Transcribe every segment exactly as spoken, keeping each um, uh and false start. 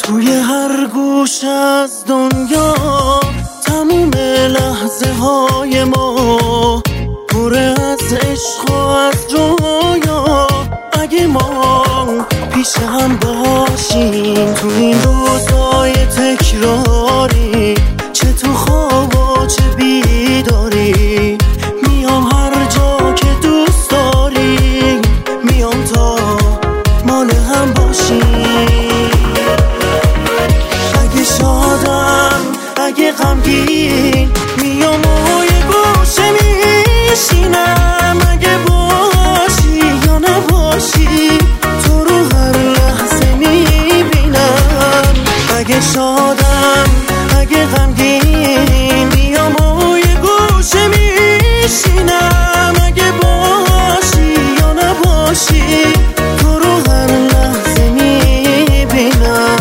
توی هر گوش از دنیا تموم لحظه های ما پر از عشق و از رویا. اگه ما پیش هم باشیم تو این روزای تکراری، چه تو خواب و چه بیداری، میام هر جا که دوست داری، میام تا مال هم باشیم. اگه شادم اگه غمگین میام و یه گوشه میشینم، اگه باشی یا نباشی تو رو هر لحظه میبینم. اگه شادم اگه غمگین میام و یه گوشه میشینم، اگه باشی یا نباشی تو رو هر لحظه میبینم.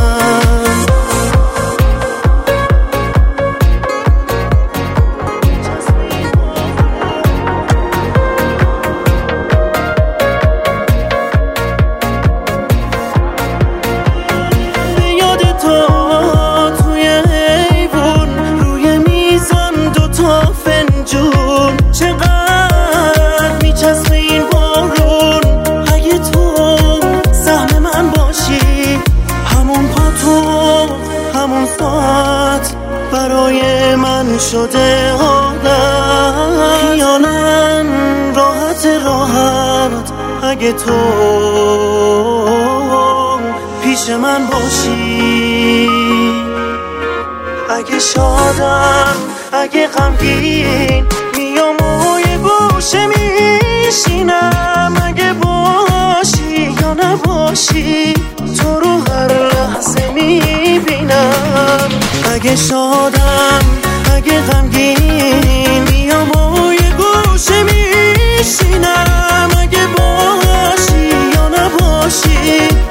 چقدر میچسبه این بارون، اگه تو سهم من باشی، همون پا تو همون ساعت برای من شده عادت. خیالم راحت راحت اگه تو پیش من باشی. اگه شادم اگه غمگین میام و یه گوشه میشینم، اگه باشی یا نباشی تو رو هر لحظه میبینم. اگه شادم اگه غمگین میام و یه گوشه میشینم، اگه باشی یا نباشی